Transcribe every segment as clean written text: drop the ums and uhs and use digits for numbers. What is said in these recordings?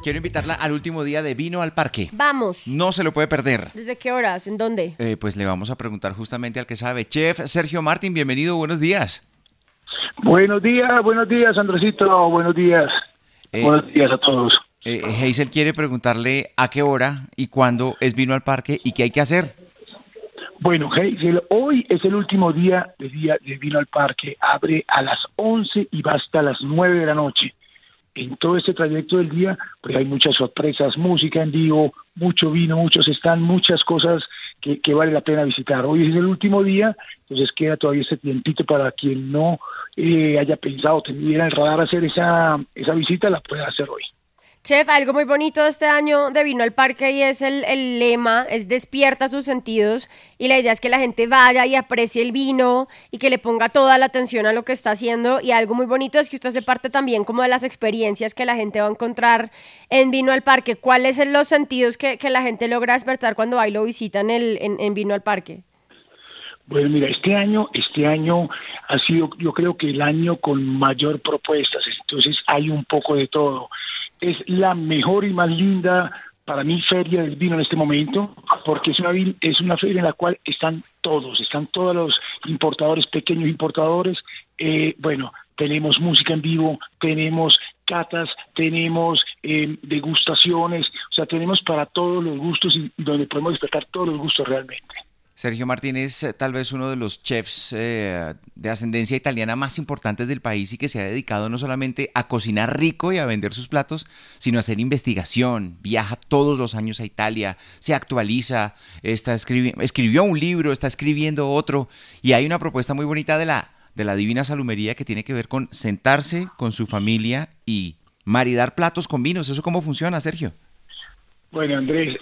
Quiero invitarla al último día de Vino al Parque. Vamos. No se lo puede perder. ¿Desde qué horas? ¿En dónde? Pues le vamos a preguntar justamente al que sabe. Chef Sergio Martín, bienvenido, buenos días. Buenos días, Andresito, buenos días. Buenos días a todos. Hazel quiere preguntarle a qué hora y cuándo es Vino al Parque y qué hay que hacer. Bueno, Hazel, hoy es el último día de Vino al Parque. Abre a las 11 y va hasta las 9 de la noche. En todo este trayecto del día, pues hay muchas sorpresas, música en vivo, mucho vino, muchas cosas que vale la pena visitar. Hoy es el último día, entonces queda todavía ese tiempito para quien no haya pensado, tuviera el radar hacer esa visita, la puede hacer hoy. Chef, algo muy bonito de este año de Vino al Parque y es el lema, es despierta sus sentidos, y la idea es que la gente vaya y aprecie el vino y que le ponga toda la atención a lo que está haciendo, y algo muy bonito es que usted hace parte también como de las experiencias que la gente va a encontrar en Vino al Parque. ¿Cuáles son los sentidos que la gente logra despertar cuando va y lo visita en Vino al Parque? Bueno, mira, este año ha sido, yo creo que el año con mayor propuestas, entonces hay un poco de todo. Es la mejor y más linda, para mí, feria del vino en este momento, porque es una feria en la cual están todos los importadores, pequeños importadores. Bueno, tenemos música en vivo, tenemos catas, tenemos degustaciones, o sea, tenemos para todos los gustos y donde podemos despertar todos los gustos realmente. Sergio Martín es tal vez uno de los chefs de ascendencia italiana más importantes del país y que se ha dedicado no solamente a cocinar rico y a vender sus platos, sino a hacer investigación. Viaja todos los años a Italia, se actualiza, escribió un libro, está escribiendo otro, y hay una propuesta muy bonita de la Divina Salumería que tiene que ver con sentarse con su familia y maridar platos con vinos. ¿Eso cómo funciona, Sergio? Bueno, Andrés,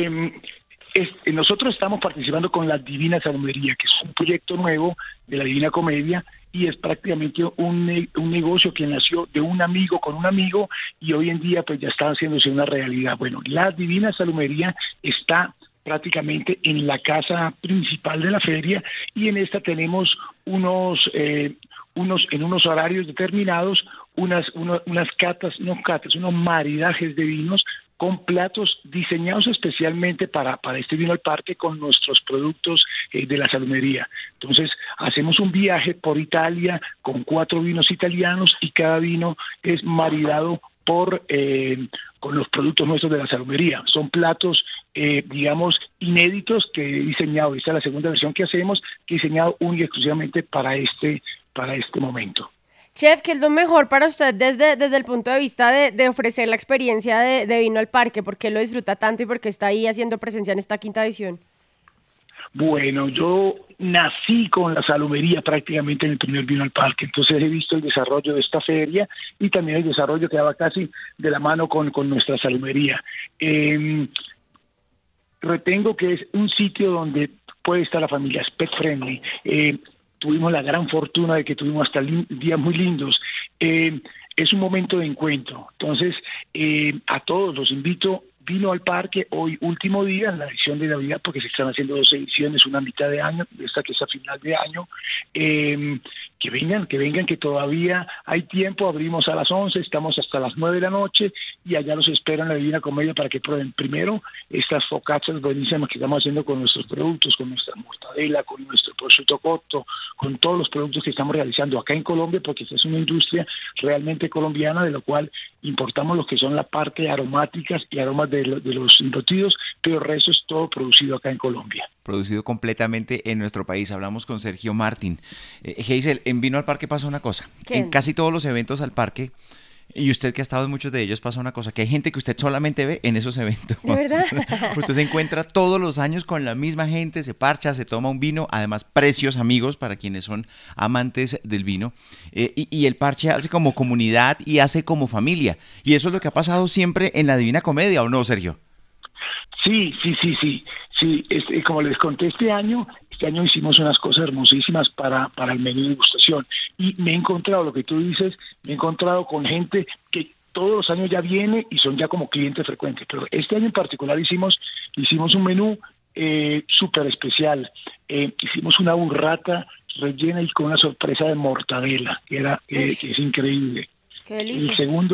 nosotros estamos participando con la Divina Salumería, que es un proyecto nuevo de la Divina Comedia, y es prácticamente un negocio que nació de un amigo con un amigo, y hoy en día pues ya está haciéndose una realidad. Bueno, la Divina Salumería está prácticamente en la casa principal de la feria, y en esta tenemos en unos horarios determinados, unos maridajes de vinos con platos diseñados especialmente para este Vino al Parque con nuestros productos de la salumería. Entonces, hacemos un viaje por Italia con 4 vinos italianos, y cada vino es maridado con los productos nuestros de la salumería. Son platos, digamos, inéditos que he diseñado. Esta es la segunda versión que hacemos, que he diseñado única y exclusivamente para este momento. Chef, ¿qué es lo mejor para usted desde el punto de vista de ofrecer la experiencia de Vino al Parque? ¿Por qué lo disfruta tanto y por qué está ahí haciendo presencia en esta 5ª edición? Bueno, yo nací con la salumería prácticamente en el primer Vino al Parque, entonces he visto el desarrollo de esta feria y también el desarrollo que daba casi de la mano con nuestra salumería. Retengo que es un sitio donde puede estar la familia, es pet friendly. Tuvimos la gran fortuna de que tuvimos hasta días muy lindos. Es un momento de encuentro. Entonces, a todos los invito. Vino al Parque hoy, último día, en la edición de Navidad, porque se están haciendo 2 ediciones, una a mitad de año, esta que es a final de año. Que vengan, que todavía hay tiempo. Abrimos a las 11, estamos hasta las 9 de la noche, y allá los esperan la Divina Comedia para que prueben primero estas focaccias buenísimas que estamos haciendo con nuestros productos, con nuestra mortadela, con nuestro prosciutto cotto, con todos los productos que estamos realizando acá en Colombia, porque esta es una industria realmente colombiana, de lo cual importamos lo que son la parte aromáticas y aromas de los embutidos, pero el resto es todo producido acá en Colombia. Producido completamente en nuestro país. Hablamos con Sergio Martín. Hazel, en Vino al Parque pasa una cosa. ¿Qué? En casi todos los eventos al parque, y usted que ha estado en muchos de ellos, pasa una cosa, que hay gente que usted solamente ve en esos eventos. ¿De verdad? Usted se encuentra todos los años con la misma gente, se parcha, se toma un vino, además precios amigos para quienes son amantes del vino, y el parche hace como comunidad y hace como familia. Y eso es lo que ha pasado siempre en la Divina Comedia, ¿o no, Sergio? Sí. Como les conté, este año hicimos unas cosas hermosísimas para el menú de degustación, y me he encontrado, lo que tú dices, me he encontrado con gente que todos los años ya viene y son ya como clientes frecuentes, pero este año en particular hicimos un menú súper especial. Hicimos una burrata rellena y con una sorpresa de mortadela, que es increíble. Qué delicia.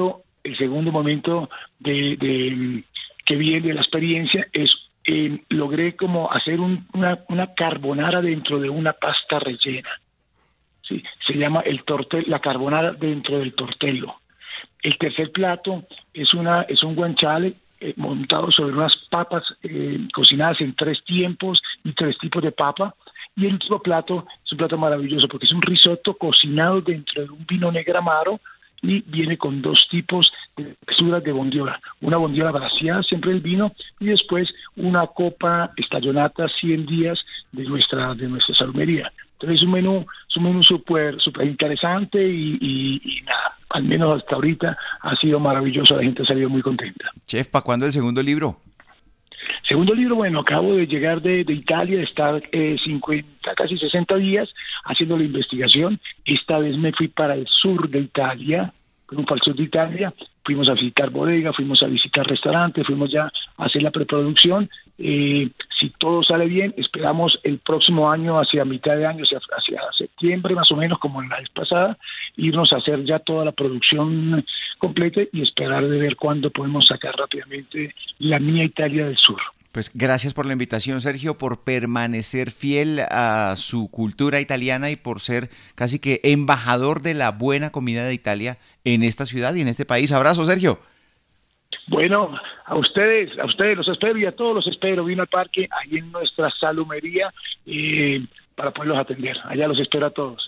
el segundo momento que viene de la experiencia es logré como hacer una carbonara dentro de una pasta rellena. Sí, se llama la carbonara dentro del tortello. El tercer plato es un guanciale montado sobre unas papas cocinadas en 3 tiempos y 3 tipos de papa. Y el último plato es un plato maravilloso porque es un risotto cocinado dentro de un vino negramaro y viene con 2 tipos de texturas de bondiola. Una bondiola braseada, siempre el vino, y después una copa estallonata 100 días de nuestra salumería. Entonces es un menú súper interesante y nada, al menos hasta ahorita ha sido maravilloso, la gente ha salido muy contenta. Chef, ¿para cuándo el segundo libro? Segundo libro, bueno, acabo de llegar de Italia, de estar 50, casi 60 días haciendo la investigación. Esta vez me fui para el sur de Italia, fuimos a visitar bodega, fuimos a visitar restaurantes, fuimos ya a hacer la preproducción. Si todo sale bien, esperamos el próximo año, hacia mitad de año, hacia septiembre más o menos, como la vez pasada, irnos a hacer ya toda la producción completa y esperar de ver cuándo podemos sacar rápidamente la mía Italia del Sur. Pues gracias por la invitación, Sergio, por permanecer fiel a su cultura italiana y por ser casi que embajador de la buena comida de Italia en esta ciudad y en este país. Abrazo, Sergio. Bueno, a ustedes los espero y a todos los espero. Vino al parque, ahí en nuestra salumería, para poderlos atender. Allá los espero a todos.